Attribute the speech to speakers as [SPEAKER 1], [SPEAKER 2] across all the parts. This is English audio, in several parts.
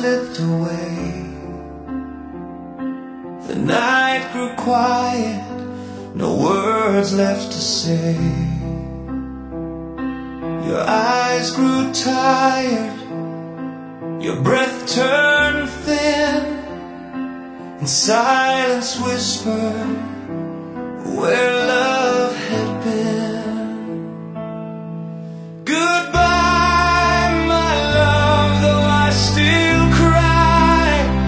[SPEAKER 1] slipped away. The night grew quiet, no words left to say. Your eyes grew tired, your breath turned thin, and silence whispered where love had been. Goodbye, my love, though I still cry.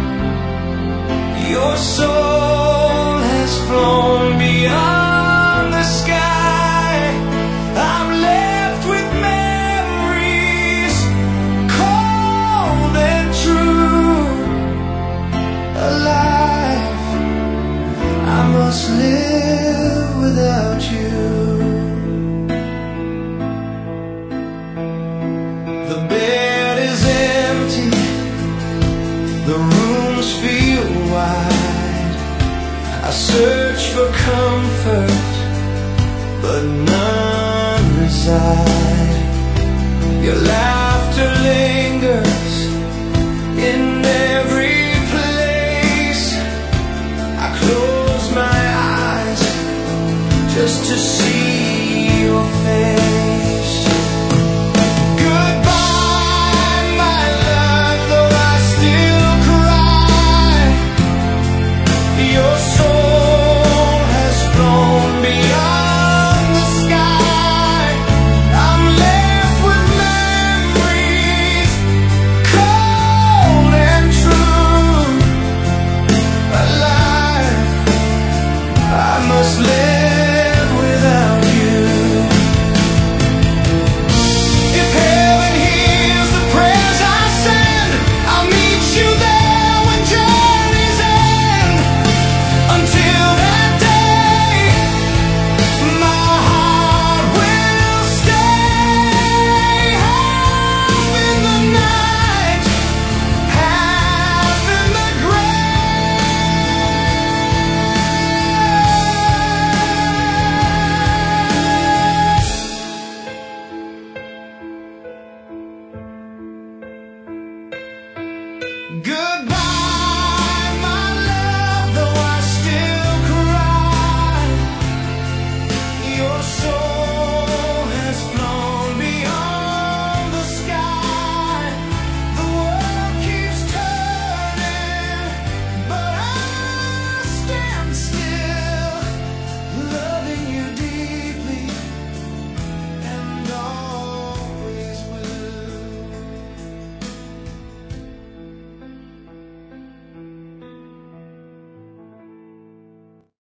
[SPEAKER 1] Your soul has flown beyond the sky. I'm left with memories, cold and true. Alive, I must live without you. The bed is empty, the rooms feel wide. I search for comfort, but none reside. Your laughter lingers in every place. I close my eyes just to see your face. Goodbye, my love, though I still cry. Your soul has flown beyond the sky. I'm left with memories, cold and true. Alive, I must live